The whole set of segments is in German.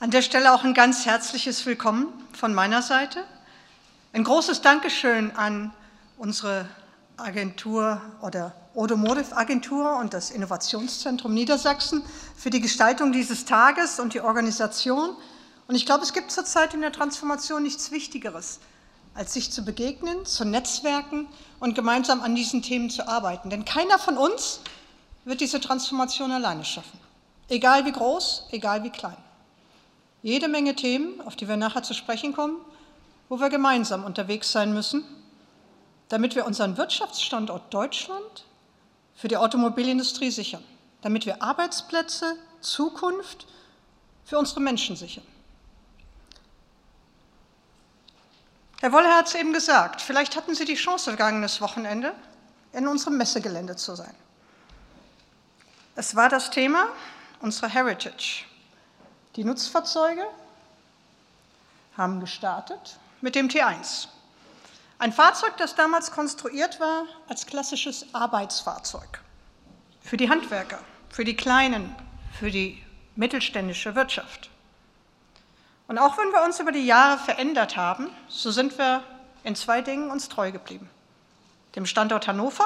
An der Stelle auch ein ganz herzliches Willkommen von meiner Seite. Ein großes Dankeschön an unsere Agentur oder Automotive Agentur und das Innovationszentrum Niedersachsen für die Gestaltung dieses Tages und die Organisation. Und ich glaube, es gibt zurzeit in der Transformation nichts Wichtigeres, als sich zu begegnen, zu netzwerken und gemeinsam an diesen Themen zu arbeiten. Denn keiner von uns wird diese Transformation alleine schaffen. Egal wie groß, egal wie klein. Jede Menge Themen, auf die wir nachher zu sprechen kommen, wo wir gemeinsam unterwegs sein müssen, damit wir unseren Wirtschaftsstandort Deutschland für die Automobilindustrie sichern, damit wir Arbeitsplätze, Zukunft für unsere Menschen sichern. Herr Woller hat es eben gesagt, vielleicht hatten Sie die Chance, vergangenes Wochenende in unserem Messegelände zu sein. Es war das Thema unserer Heritage. Die Nutzfahrzeuge haben gestartet mit dem T1. Ein Fahrzeug, das damals konstruiert war als klassisches Arbeitsfahrzeug. Für die Handwerker, für die Kleinen, für die mittelständische Wirtschaft. Und auch wenn wir uns über die Jahre verändert haben, so sind wir in zwei Dingen uns treu geblieben. Dem Standort Hannover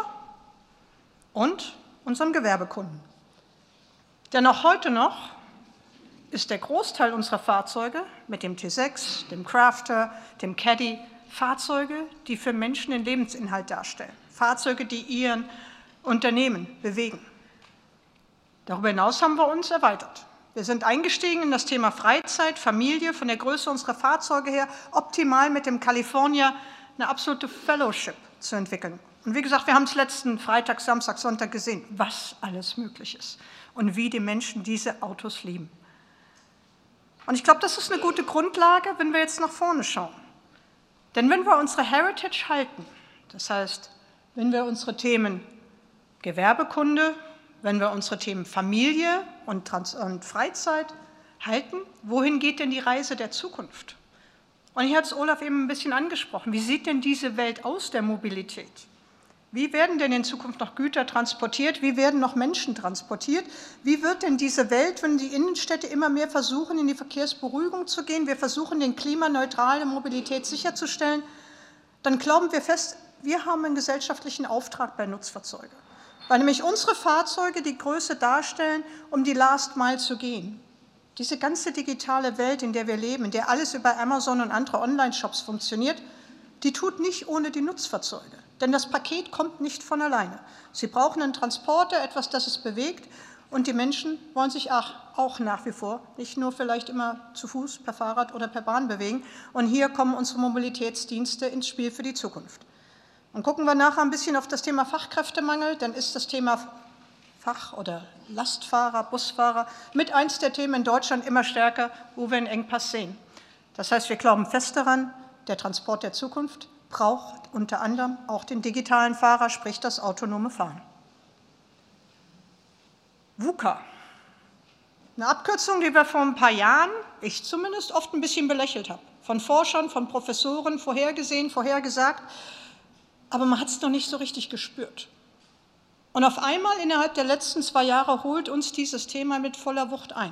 und unserem Gewerbekunden. Denn auch heute noch ist der Großteil unserer Fahrzeuge mit dem T6, dem Crafter, dem Caddy, Fahrzeuge, die für Menschen den Lebensinhalt darstellen. Fahrzeuge, die ihren Unternehmen bewegen. Darüber hinaus haben wir uns erweitert. Wir sind eingestiegen in das Thema Freizeit, Familie, von der Größe unserer Fahrzeuge her, optimal mit dem California eine absolute Fellowship zu entwickeln. Und wie gesagt, wir haben es letzten Freitag, Samstag, Sonntag gesehen, was alles möglich ist und wie die Menschen diese Autos lieben. Und ich glaube, das ist eine gute Grundlage, wenn wir jetzt nach vorne schauen. Denn wenn wir unsere Heritage halten, das heißt, wenn wir unsere Themen Gewerbekunde, wenn wir unsere Themen Familie und Freizeit halten, wohin geht denn die Reise der Zukunft? Und hier hat es Olaf eben ein bisschen angesprochen. Wie sieht denn diese Welt aus der Mobilität? Wie werden denn in Zukunft noch Güter transportiert? Wie werden noch Menschen transportiert? Wie wird denn diese Welt, wenn die Innenstädte immer mehr versuchen, in die Verkehrsberuhigung zu gehen, wir versuchen, den klimaneutrale Mobilität sicherzustellen, dann glauben wir fest, wir haben einen gesellschaftlichen Auftrag bei Nutzfahrzeugen. Weil nämlich unsere Fahrzeuge die Größe darstellen, um die Last Mile zu gehen. Diese ganze digitale Welt, in der wir leben, in der alles über Amazon und andere Online-Shops funktioniert, die tut nicht ohne die Nutzfahrzeuge. Denn das Paket kommt nicht von alleine. Sie brauchen einen Transporter, etwas, das es bewegt. Und die Menschen wollen sich auch nach wie vor nicht nur vielleicht immer zu Fuß, per Fahrrad oder per Bahn bewegen. Und hier kommen unsere Mobilitätsdienste ins Spiel für die Zukunft. Und gucken wir nachher ein bisschen auf das Thema Fachkräftemangel, dann ist das Thema Fach- oder Lastfahrer, Busfahrer mit eins der Themen in Deutschland immer stärker, wo wir einen Engpass sehen. Das heißt, wir glauben fest daran, der Transport der Zukunft braucht unter anderem auch den digitalen Fahrer, sprich das autonome Fahren. VUCA, eine Abkürzung, die wir vor ein paar Jahren, ich zumindest, oft ein bisschen belächelt habe. Von Forschern, von Professoren vorhergesehen, vorhergesagt, aber man hat es noch nicht so richtig gespürt. Und auf einmal innerhalb der letzten 2 Jahre holt uns dieses Thema mit voller Wucht ein.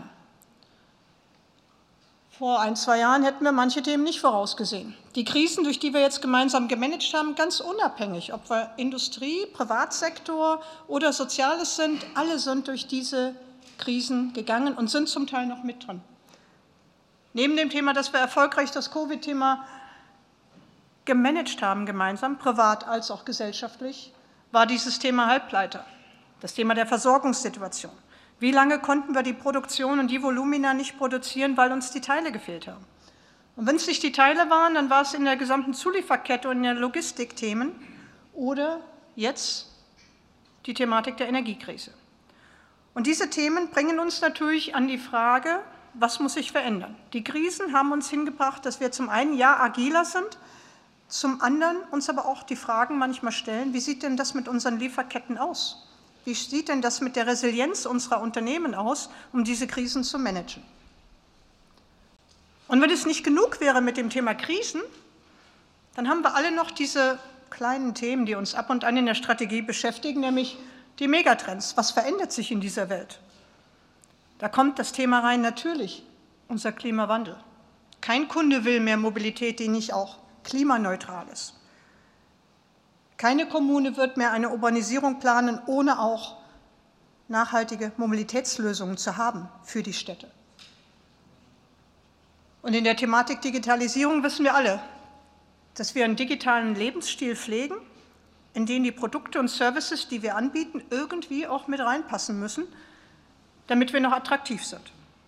Vor 1-2 Jahren hätten wir manche Themen nicht vorausgesehen. Die Krisen, durch die wir jetzt gemeinsam gemanagt haben, ganz unabhängig, ob wir Industrie, Privatsektor oder Soziales sind, alle sind durch diese Krisen gegangen und sind zum Teil noch mit drin. Neben dem Thema, dass wir erfolgreich das Covid-Thema gemanagt haben gemeinsam, privat als auch gesellschaftlich, war dieses Thema Halbleiter, das Thema der Versorgungssituation. Wie lange konnten wir die Produktion und die Volumina nicht produzieren, weil uns die Teile gefehlt haben? Und wenn es nicht die Teile waren, dann war es in der gesamten Zulieferkette und in der Logistik Themen oder jetzt die Thematik der Energiekrise. Und diese Themen bringen uns natürlich an die Frage, was muss sich verändern? Die Krisen haben uns hingebracht, dass wir zum einen ja agiler sind, zum anderen uns aber auch die Fragen manchmal stellen, wie sieht denn das mit unseren Lieferketten aus? Wie sieht denn das mit der Resilienz unserer Unternehmen aus, um diese Krisen zu managen? Und wenn es nicht genug wäre mit dem Thema Krisen, dann haben wir alle noch diese kleinen Themen, die uns ab und an in der Strategie beschäftigen, nämlich die Megatrends. Was verändert sich in dieser Welt? Da kommt das Thema rein, natürlich unser Klimawandel. Kein Kunde will mehr Mobilität, die nicht auch klimaneutral ist. Keine Kommune wird mehr eine Urbanisierung planen, ohne auch nachhaltige Mobilitätslösungen zu haben für die Städte. Und in der Thematik Digitalisierung wissen wir alle, dass wir einen digitalen Lebensstil pflegen, in den die Produkte und Services, die wir anbieten, irgendwie auch mit reinpassen müssen, damit wir noch attraktiv sind.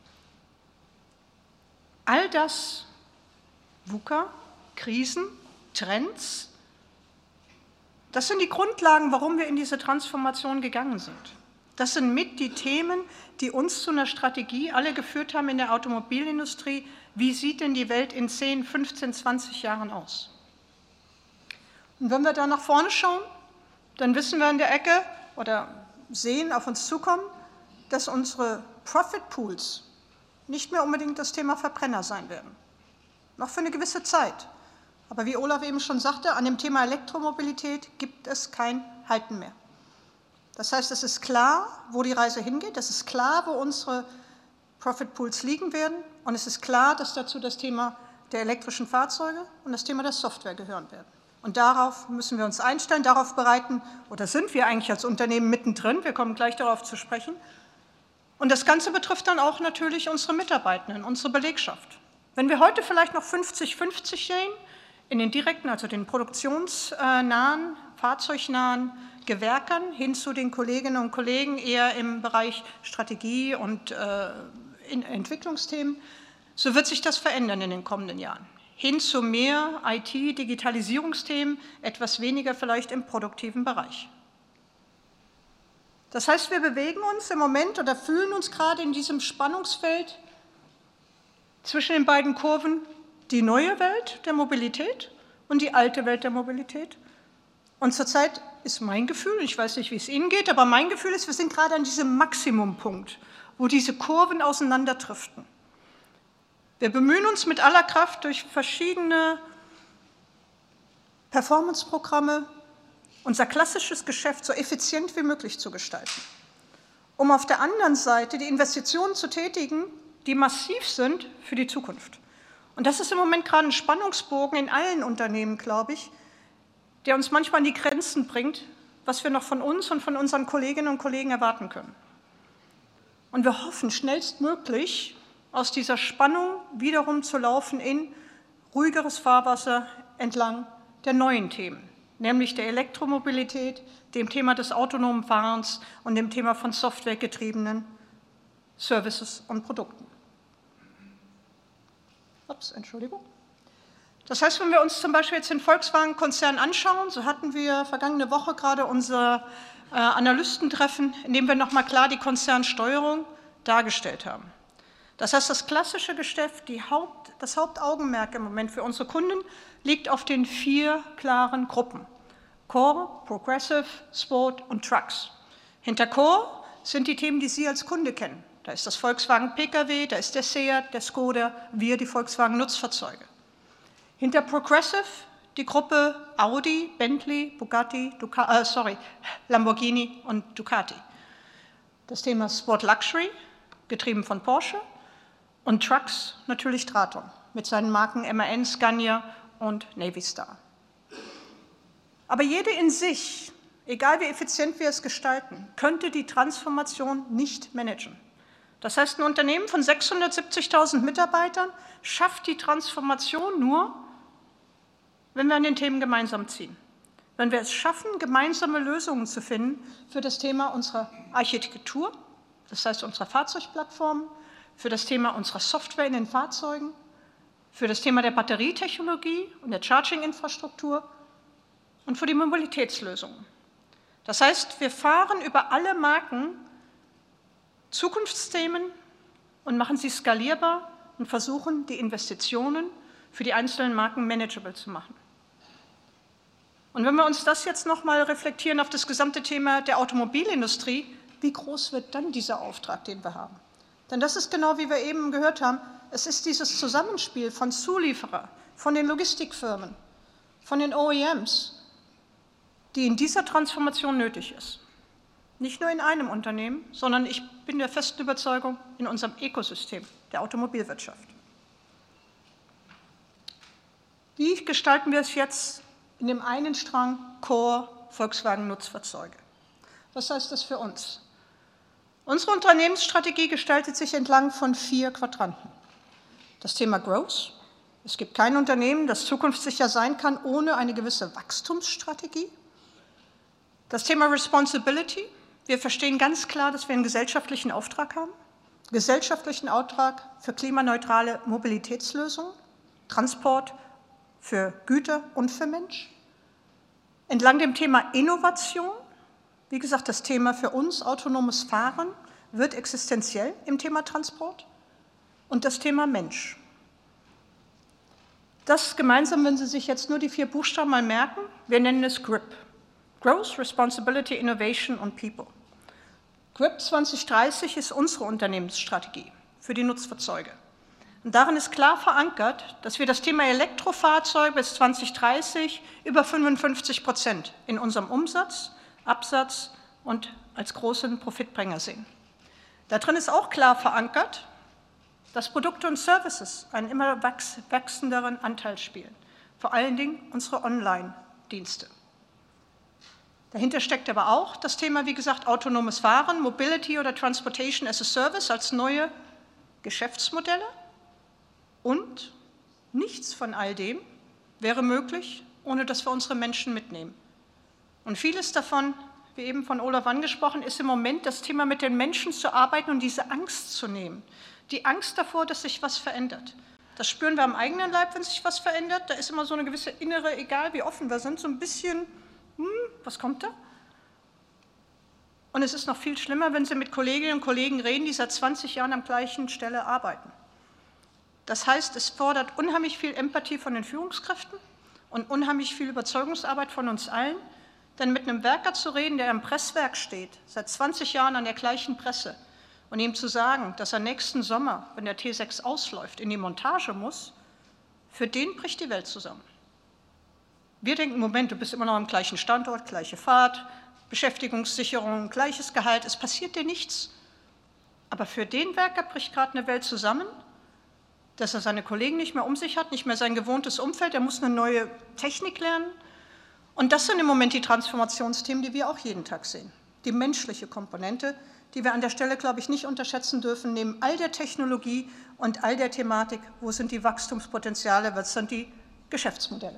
All das, VUCA, Krisen, Trends, das sind die Grundlagen, warum wir in diese Transformation gegangen sind. Das sind mit die Themen, die uns zu einer Strategie alle geführt haben in der Automobilindustrie. Wie sieht denn die Welt in 10, 15, 20 Jahren aus? Und wenn wir da nach vorne schauen, dann wissen wir in der Ecke oder sehen auf uns zukommen, dass unsere Profit Pools nicht mehr unbedingt das Thema Verbrenner sein werden. Noch für eine gewisse Zeit. Aber wie Olaf eben schon sagte, an dem Thema Elektromobilität gibt es kein Halten mehr. Das heißt, es ist klar, wo die Reise hingeht, es ist klar, wo unsere Profit Pools liegen werden und es ist klar, dass dazu das Thema der elektrischen Fahrzeuge und das Thema der Software gehören werden. Und darauf müssen wir uns einstellen, darauf bereiten, oder sind wir eigentlich als Unternehmen mittendrin, wir kommen gleich darauf zu sprechen. Und das Ganze betrifft dann auch natürlich unsere Mitarbeitenden, unsere Belegschaft. Wenn wir heute vielleicht noch 50-50 sehen, in den direkten, also den produktionsnahen, fahrzeugnahen Gewerkern hin zu den Kolleginnen und Kollegen eher im Bereich Strategie und Entwicklungsthemen, so wird sich das verändern in den kommenden Jahren. Hin zu mehr IT, Digitalisierungsthemen, etwas weniger vielleicht im produktiven Bereich. Das heißt, wir bewegen uns im Moment oder fühlen uns gerade in diesem Spannungsfeld zwischen den beiden Kurven, die neue Welt der Mobilität und die alte Welt der Mobilität. Und zurzeit ist mein Gefühl, ich weiß nicht, wie es Ihnen geht, aber mein Gefühl ist, wir sind gerade an diesem Maximumpunkt, wo diese Kurven auseinanderdriften. Wir bemühen uns mit aller Kraft durch verschiedene Performance-Programme, unser klassisches Geschäft so effizient wie möglich zu gestalten, um auf der anderen Seite die Investitionen zu tätigen, die massiv sind für die Zukunft. Und das ist im Moment gerade ein Spannungsbogen in allen Unternehmen, glaube ich, der uns manchmal an die Grenzen bringt, was wir noch von uns und von unseren Kolleginnen und Kollegen erwarten können. Und wir hoffen, schnellstmöglich aus dieser Spannung wiederum zu laufen in ruhigeres Fahrwasser entlang der neuen Themen, nämlich der Elektromobilität, dem Thema des autonomen Fahrens und dem Thema von softwaregetriebenen Services und Produkten. Entschuldigung. Das heißt, wenn wir uns zum Beispiel jetzt den Volkswagen-Konzern anschauen, so hatten wir vergangene Woche gerade unser Analystentreffen, in dem wir nochmal klar die Konzernsteuerung dargestellt haben. Das heißt, das klassische Geschäft, das Hauptaugenmerk im Moment für unsere Kunden liegt auf den 4 klaren Gruppen: Core, Progressive, Sport und Trucks. Hinter Core sind die Themen, die Sie als Kunde kennen. Da ist das Volkswagen Pkw, da ist der Seat, der Skoda, wir die Volkswagen Nutzfahrzeuge. Hinter Progressive die Gruppe Audi, Bentley, Lamborghini und Ducati. Das Thema Sport Luxury, getrieben von Porsche. Und Trucks natürlich Traton mit seinen Marken MAN, Scania und Navistar. Aber jede in sich, egal wie effizient wir es gestalten, könnte die Transformation nicht managen. Das heißt, ein Unternehmen von 670.000 Mitarbeitern schafft die Transformation nur, wenn wir an den Themen gemeinsam ziehen. Wenn wir es schaffen, gemeinsame Lösungen zu finden für das Thema unserer Architektur, das heißt unserer Fahrzeugplattformen, für das Thema unserer Software in den Fahrzeugen, für das Thema der Batterietechnologie und der Charging-Infrastruktur und für die Mobilitätslösungen. Das heißt, wir fahren über alle Marken Zukunftsthemen und machen sie skalierbar und versuchen, die Investitionen für die einzelnen Marken manageable zu machen. Und wenn wir uns das jetzt nochmal reflektieren auf das gesamte Thema der Automobilindustrie, wie groß wird dann dieser Auftrag, den wir haben? Denn das ist genau, wie wir eben gehört haben, es ist dieses Zusammenspiel von Zulieferern, von den Logistikfirmen, von den OEMs, die in dieser Transformation nötig ist. Nicht nur in einem Unternehmen, sondern ich bin der festen Überzeugung in unserem Ökosystem der Automobilwirtschaft. Wie gestalten wir es jetzt in dem einen Strang Core Volkswagen Nutzfahrzeuge? Was heißt das für uns? Unsere Unternehmensstrategie gestaltet sich entlang von 4 Quadranten. Das Thema Growth. Es gibt kein Unternehmen, das zukunftssicher sein kann, ohne eine gewisse Wachstumsstrategie. Das Thema Responsibility. Wir verstehen ganz klar, dass wir einen gesellschaftlichen Auftrag haben. Gesellschaftlichen Auftrag für klimaneutrale Mobilitätslösungen, Transport für Güter und für Mensch. Entlang dem Thema Innovation. Wie gesagt, das Thema für uns, autonomes Fahren, wird existenziell im Thema Transport. Und das Thema Mensch. Das gemeinsam, wenn Sie sich jetzt nur die 4 Buchstaben mal merken, wir nennen es GRIP. Growth, Responsibility, Innovation und People. GRIP 2030 ist unsere Unternehmensstrategie für die Nutzfahrzeuge. Und darin ist klar verankert, dass wir das Thema Elektrofahrzeuge bis 2030 über 55% in unserem Umsatz, Absatz und als großen Profitbringer sehen. Da drin ist auch klar verankert, dass Produkte und Services einen immer wachsenderen Anteil spielen, vor allen Dingen unsere Online-Dienste. Dahinter steckt aber auch das Thema, wie gesagt, autonomes Fahren, Mobility oder Transportation as a Service als neue Geschäftsmodelle. Und nichts von all dem wäre möglich, ohne dass wir unsere Menschen mitnehmen. Und vieles davon, wie eben von Olaf angesprochen, ist im Moment das Thema, mit den Menschen zu arbeiten und diese Angst zu nehmen. Die Angst davor, dass sich was verändert. Das spüren wir am eigenen Leib, wenn sich was verändert. Da ist immer so eine gewisse innere, egal wie offen wir sind, so ein bisschen, was kommt da? Und es ist noch viel schlimmer, wenn Sie mit Kolleginnen und Kollegen reden, die seit 20 Jahren an der gleichen Stelle arbeiten. Das heißt, es fordert unheimlich viel Empathie von den Führungskräften und unheimlich viel Überzeugungsarbeit von uns allen, denn mit einem Werker zu reden, der am Presswerk steht, seit 20 Jahren an der gleichen Presse, und ihm zu sagen, dass er nächsten Sommer, wenn der T6 ausläuft, in die Montage muss, für den bricht die Welt zusammen. Wir denken, Moment, du bist immer noch am gleichen Standort, gleiche Fahrt, Beschäftigungssicherung, gleiches Gehalt, es passiert dir nichts. Aber für den Werker bricht gerade eine Welt zusammen, dass er seine Kollegen nicht mehr um sich hat, nicht mehr sein gewohntes Umfeld, er muss eine neue Technik lernen. Und das sind im Moment die Transformationsthemen, die wir auch jeden Tag sehen. Die menschliche Komponente, die wir an der Stelle, glaube ich, nicht unterschätzen dürfen, neben all der Technologie und all der Thematik, wo sind die Wachstumspotenziale, was sind die Geschäftsmodelle.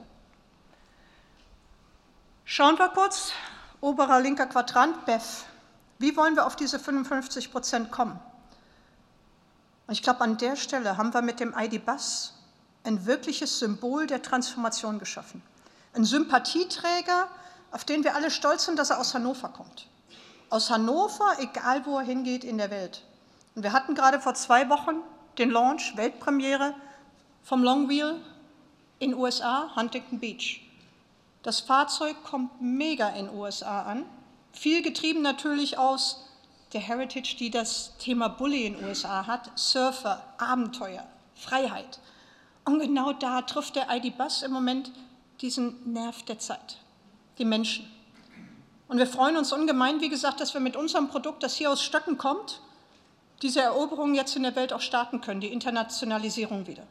Schauen wir kurz, oberer linker Quadrant, BEV. Wie wollen wir auf diese 55% kommen? Und ich glaube, an der Stelle haben wir mit dem ID.Buzz ein wirkliches Symbol der Transformation geschaffen. Ein Sympathieträger, auf den wir alle stolz sind, dass er aus Hannover kommt. Aus Hannover, egal wo er hingeht in der Welt. Und wir hatten gerade vor 2 Wochen den Launch, Weltpremiere vom Longwheel in USA, Huntington Beach. Das Fahrzeug kommt mega in USA an, viel getrieben natürlich aus der Heritage, die das Thema Bulli in USA hat, Surfer, Abenteuer, Freiheit. Und genau da trifft der ID.Buzz im Moment diesen Nerv der Zeit, die Menschen. Und wir freuen uns ungemein, wie gesagt, dass wir mit unserem Produkt, das hier aus Stöcken kommt, diese Eroberung jetzt in der Welt auch starten können, die Internationalisierung wieder.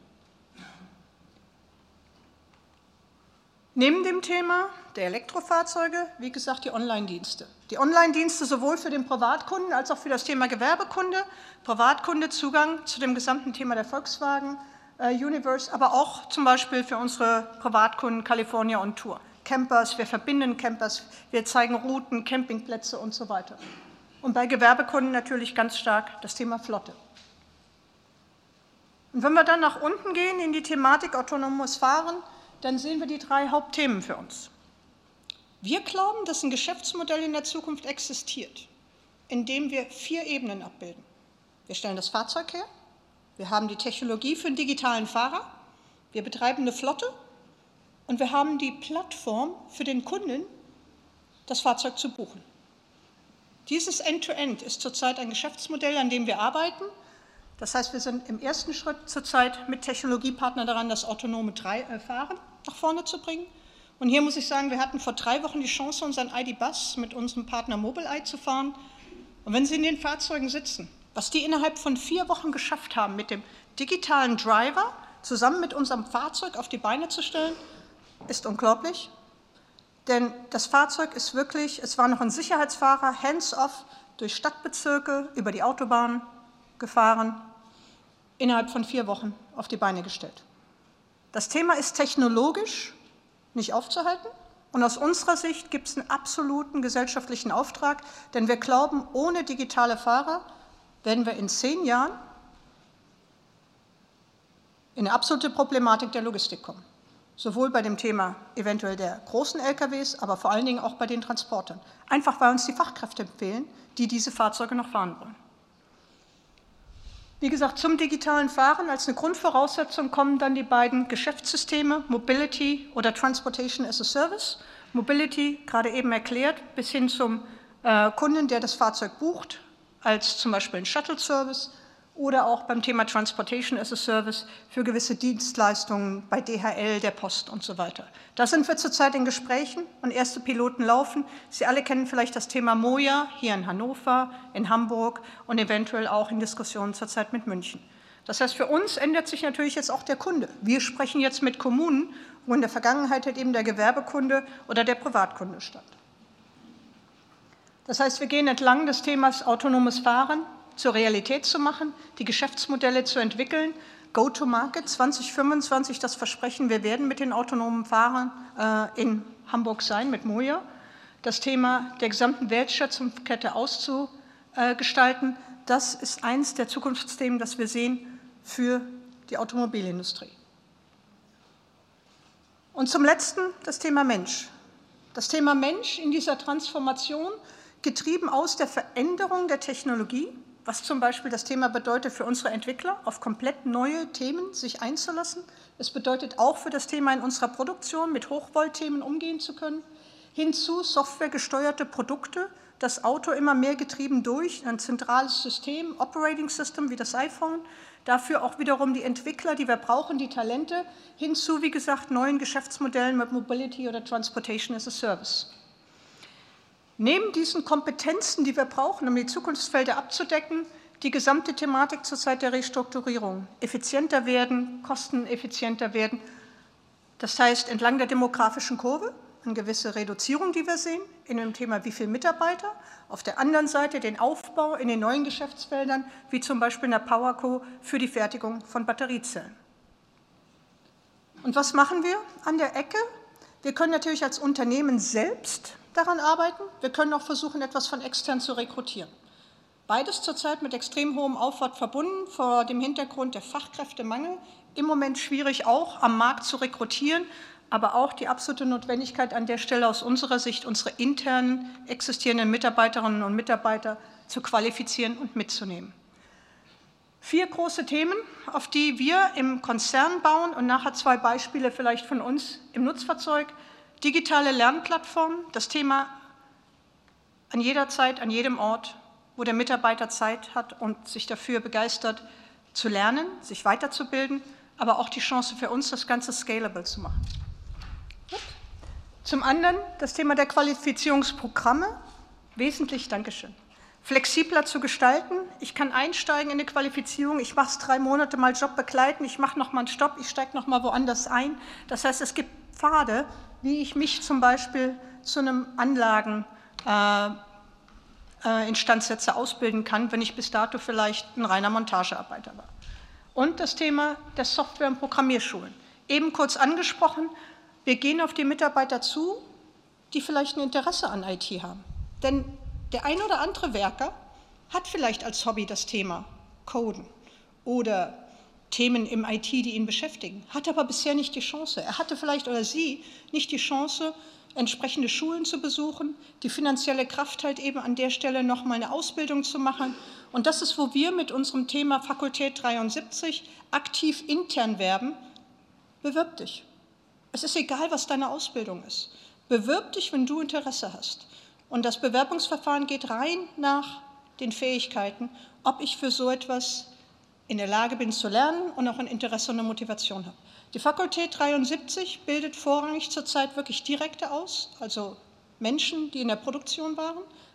Neben dem Thema der Elektrofahrzeuge, wie gesagt, die Online-Dienste. Die Online-Dienste sowohl für den Privatkunden als auch für das Thema Gewerbekunde. Privatkunde Zugang zu dem gesamten Thema der Volkswagen Universe, aber auch zum Beispiel für unsere Privatkunden California on Tour. Campers, wir verbinden Campers, wir zeigen Routen, Campingplätze und so weiter. Und bei Gewerbekunden natürlich ganz stark das Thema Flotte. Und wenn wir dann nach unten gehen in die Thematik autonomes Fahren, dann sehen wir die 3 Hauptthemen für uns. Wir glauben, dass ein Geschäftsmodell in der Zukunft existiert, in dem wir 4 Ebenen abbilden. Wir stellen das Fahrzeug her, wir haben die Technologie für den digitalen Fahrer, wir betreiben eine Flotte und wir haben die Plattform für den Kunden, das Fahrzeug zu buchen. Dieses End-to-End ist zurzeit ein Geschäftsmodell, an dem wir arbeiten. Das heißt, wir sind im ersten Schritt zurzeit mit Technologiepartnern daran, das autonome Fahren nach vorne zu bringen. Und hier muss ich sagen, wir hatten vor 3 Wochen die Chance, unseren ID.Buzz mit unserem Partner Mobileye zu fahren. Und wenn Sie in den Fahrzeugen sitzen, Was die innerhalb von 4 Wochen geschafft haben, mit dem digitalen Driver zusammen mit unserem Fahrzeug auf die Beine zu stellen, ist unglaublich. Denn das Fahrzeug ist wirklich, es war noch ein Sicherheitsfahrer, hands-off, durch Stadtbezirke, über die Autobahn gefahren, innerhalb von 4 Wochen auf die Beine gestellt. Das Thema ist technologisch nicht aufzuhalten und aus unserer Sicht gibt es einen absoluten gesellschaftlichen Auftrag, denn wir glauben, ohne digitale Fahrer werden wir in 10 Jahren in eine absolute Problematik der Logistik kommen. Sowohl bei dem Thema eventuell der großen LKWs, aber vor allen Dingen auch bei den Transportern. Einfach weil uns die Fachkräfte fehlen, die diese Fahrzeuge noch fahren wollen. Wie gesagt, zum digitalen Fahren als eine Grundvoraussetzung kommen dann die beiden Geschäftssysteme Mobility oder Transportation as a Service. Mobility, gerade eben erklärt, bis hin zum Kunden, der das Fahrzeug bucht, als zum Beispiel ein Shuttle-Service oder auch beim Thema Transportation as a Service für gewisse Dienstleistungen bei DHL, der Post und so weiter. Da sind wir zurzeit in Gesprächen und erste Piloten laufen. Sie alle kennen vielleicht das Thema Moja hier in Hannover, in Hamburg und eventuell auch in Diskussionen zurzeit mit München. Das heißt, für uns ändert sich natürlich jetzt auch der Kunde. Wir sprechen jetzt mit Kommunen, wo in der Vergangenheit halt eben der Gewerbekunde oder der Privatkunde stand. Das heißt, wir gehen entlang des Themas autonomes Fahren zur Realität zu machen, die Geschäftsmodelle zu entwickeln, Go-to-Market 2025, das Versprechen, wir werden mit den autonomen Fahrern in Hamburg sein, mit Moja, das Thema der gesamten Wertschöpfungskette auszugestalten, das ist eines der Zukunftsthemen, das wir sehen für die Automobilindustrie. Und zum Letzten das Thema Mensch. Das Thema Mensch in dieser Transformation, getrieben aus der Veränderung der Technologie, was zum Beispiel das Thema bedeutet für unsere Entwickler, auf komplett neue Themen sich einzulassen. Es bedeutet auch für das Thema in unserer Produktion, mit Hochvoltthemen umgehen zu können. Hinzu softwaregesteuerte Produkte, das Auto immer mehr getrieben durch ein zentrales System, Operating System wie das iPhone. Dafür auch wiederum die Entwickler, die wir brauchen, die Talente. Hinzu, wie gesagt, neuen Geschäftsmodellen mit Mobility oder Transportation as a Service. Neben diesen Kompetenzen, die wir brauchen, um die Zukunftsfelder abzudecken, die gesamte Thematik zur Zeit der Restrukturierung. Effizienter werden, kosteneffizienter werden. Das heißt, entlang der demografischen Kurve eine gewisse Reduzierung, die wir sehen, in dem Thema, wie viele Mitarbeiter. Auf der anderen Seite den Aufbau in den neuen Geschäftsfeldern, wie zum Beispiel in der PowerCo für die Fertigung von Batteriezellen. Und was machen wir an der Ecke? Wir können natürlich als Unternehmen selbst daran arbeiten. Wir können auch versuchen, etwas von extern zu rekrutieren. Beides zurzeit mit extrem hohem Aufwand verbunden, vor dem Hintergrund der Fachkräftemangel. Im Moment schwierig auch am Markt zu rekrutieren, aber auch die absolute Notwendigkeit an der Stelle aus unserer Sicht, unsere internen existierenden Mitarbeiterinnen und Mitarbeiter zu qualifizieren und mitzunehmen. 4 große Themen, auf die wir im Konzern bauen und nachher 2 Beispiele vielleicht von uns im Nutzfahrzeug. Digitale Lernplattformen, das Thema an jeder Zeit, an jedem Ort, wo der Mitarbeiter Zeit hat und sich dafür begeistert, zu lernen, sich weiterzubilden, aber auch die Chance für uns, das Ganze scalable zu machen. Zum anderen das Thema der Qualifizierungsprogramme, wesentlich, Dankeschön, flexibler zu gestalten. Ich kann einsteigen in eine Qualifizierung, ich mache es 3 Monate mal Job begleiten, ich mache nochmal einen Stopp, ich steige nochmal woanders ein. Das heißt, es gibt Pfade, wie ich mich zum Beispiel zu einem Anlageninstandsetzer ausbilden kann, wenn ich bis dato vielleicht ein reiner Montagearbeiter war. Und das Thema der Software- und Programmierschulen. Eben kurz angesprochen, wir gehen auf die Mitarbeiter zu, die vielleicht ein Interesse an IT haben. Denn der ein oder andere Werker hat vielleicht als Hobby das Thema Coden oder Themen im IT, die ihn beschäftigen, hat aber bisher nicht die Chance. Er hatte vielleicht oder sie nicht die Chance, entsprechende Schulen zu besuchen, die finanzielle Kraft halt eben an der Stelle nochmal eine Ausbildung zu machen. Und das ist, wo wir mit unserem Thema Fakultät 73 aktiv intern werben. Bewirb dich. Es ist egal, was deine Ausbildung ist. Bewirb dich, wenn du Interesse hast. Und das Bewerbungsverfahren geht rein nach den Fähigkeiten, ob ich für so etwas in der Lage bin zu lernen und auch ein Interesse und eine Motivation habe. Die Fakultät 73 bildet vorrangig zurzeit wirklich Direkte aus, also Menschen, die in der Produktion waren,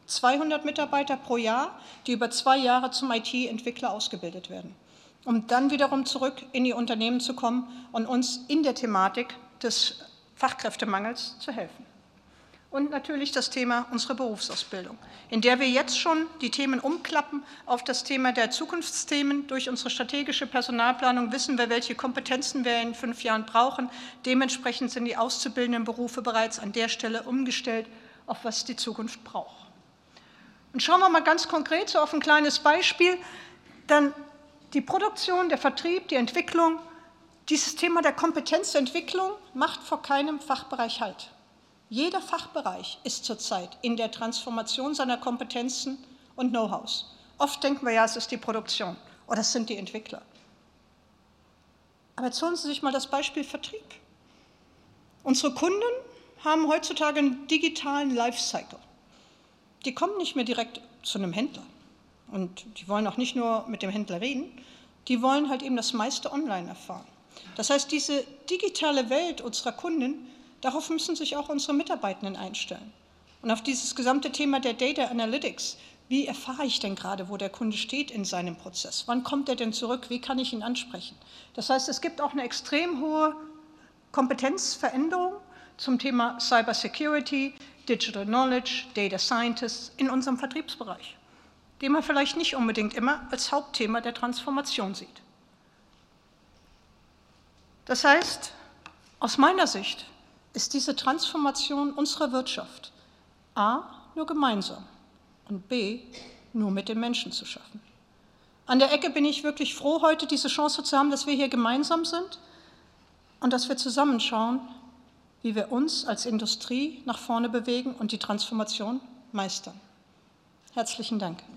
200 Mitarbeiter pro Jahr, die über 2 Jahre zum IT-Entwickler ausgebildet werden, um dann wiederum zurück in die Unternehmen zu kommen und uns in der Thematik des Fachkräftemangels zu helfen. Und natürlich das Thema unserer Berufsausbildung, in der wir jetzt schon die Themen umklappen auf das Thema der Zukunftsthemen. Durch unsere strategische Personalplanung wissen wir, welche Kompetenzen wir in 5 Jahren brauchen. Dementsprechend sind die auszubildenden Berufe bereits an der Stelle umgestellt, auf was die Zukunft braucht. Und schauen wir mal ganz konkret so auf ein kleines Beispiel, dann die Produktion, der Vertrieb, die Entwicklung. Dieses Thema der Kompetenzentwicklung macht vor keinem Fachbereich Halt. Jeder Fachbereich ist zurzeit in der Transformation seiner Kompetenzen und Know-hows. Oft denken wir ja, es ist die Produktion oder es sind die Entwickler. Aber jetzt holen Sie sich mal das Beispiel Vertrieb. Unsere Kunden haben heutzutage einen digitalen Lifecycle. Die kommen nicht mehr direkt zu einem Händler und die wollen auch nicht nur mit dem Händler reden, die wollen halt eben das meiste online erfahren. Das heißt, diese digitale Welt unserer Kunden, darauf müssen sich auch unsere Mitarbeitenden einstellen. Und auf dieses gesamte Thema der Data Analytics, wie erfahre ich denn gerade, wo der Kunde steht in seinem Prozess? Wann kommt er denn zurück? Wie kann ich ihn ansprechen? Das heißt, es gibt auch eine extrem hohe Kompetenzveränderung zum Thema Cybersecurity, Digital Knowledge, Data Scientists in unserem Vertriebsbereich, den man vielleicht nicht unbedingt immer als Hauptthema der Transformation sieht. Das heißt, aus meiner Sicht ist diese Transformation unserer Wirtschaft a. nur gemeinsam und b. nur mit den Menschen zu schaffen. An der Ecke bin ich wirklich froh, heute diese Chance zu haben, dass wir hier gemeinsam sind und dass wir zusammenschauen, wie wir uns als Industrie nach vorne bewegen und die Transformation meistern. Herzlichen Dank.